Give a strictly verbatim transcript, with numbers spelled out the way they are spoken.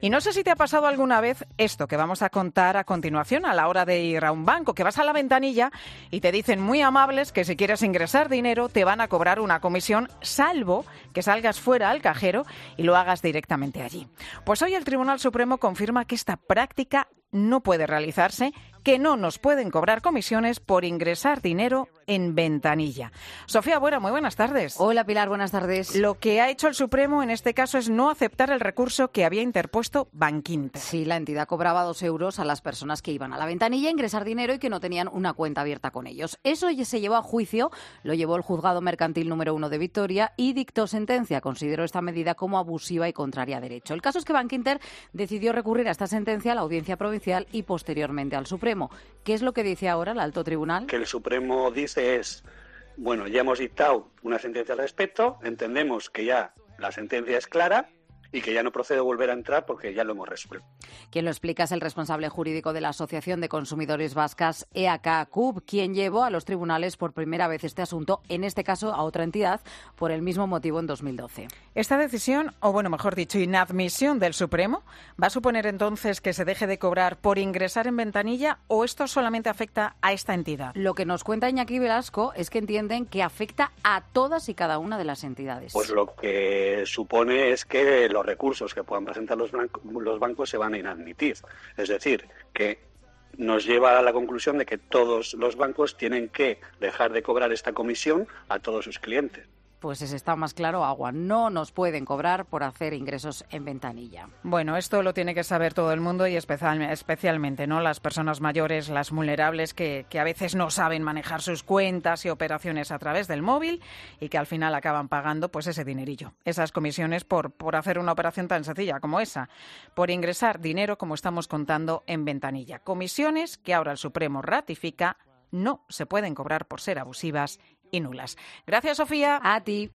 Y no sé si te ha pasado alguna vez esto que vamos a contar a continuación a la hora de ir a un banco, que vas a la ventanilla y te dicen muy amables que si quieres ingresar dinero te van a cobrar una comisión, salvo que salgas fuera al cajero y lo hagas directamente allí. Pues hoy el Tribunal Supremo confirma que esta práctica no puede realizarse, que no nos pueden cobrar comisiones por ingresar dinero en ventanilla. Sofía Buera, muy buenas tardes. Hola Pilar, buenas tardes. Lo que ha hecho el Supremo en este caso es no aceptar el recurso que había interpuesto Bankinter. Sí, la entidad cobraba dos euros a las personas que iban a la ventanilla a ingresar dinero y que no tenían una cuenta abierta con ellos. Eso se llevó a juicio, lo llevó el Juzgado Mercantil número uno de Vitoria y dictó sentencia. Consideró esta medida como abusiva y contraria a derecho. El caso es que Bankinter decidió recurrir a esta sentencia a la Audiencia Provincial y posteriormente al Supremo. ¿Qué es lo que dice ahora el Alto Tribunal? Que el Supremo dice es, bueno, ya hemos dictado una sentencia al respecto, entendemos que ya la sentencia es clara y que ya no procede volver a entrar porque ya lo hemos resuelto. Quien lo explica es el responsable jurídico de la Asociación de Consumidores Vascas, E A K C U B, quien llevó a los tribunales por primera vez este asunto, en este caso a otra entidad, por el mismo motivo en dos mil doce. Esta decisión, o bueno, mejor dicho, inadmisión del Supremo, ¿va a suponer entonces que se deje de cobrar por ingresar en ventanilla o esto solamente afecta a esta entidad? Lo que nos cuenta Iñaki Velasco es que entienden que afecta a todas y cada una de las entidades. Pues lo que supone es que los recursos que puedan presentar los, blancos, los bancos se van a inadmitir. Es decir, que nos lleva a la conclusión de que todos los bancos tienen que dejar de cobrar esta comisión a todos sus clientes. Pues ese está más claro agua. No nos pueden cobrar por hacer ingresos en ventanilla. Bueno, esto lo tiene que saber todo el mundo y especial, especialmente no las personas mayores, las vulnerables que, que a veces no saben manejar sus cuentas y operaciones a través del móvil y que al final acaban pagando pues ese dinerillo, esas comisiones por, por hacer una operación tan sencilla como esa, por ingresar dinero como estamos contando en ventanilla. Comisiones que ahora el Supremo ratifica no se pueden cobrar por ser abusivas y nulas. Gracias, Sofía. A ti.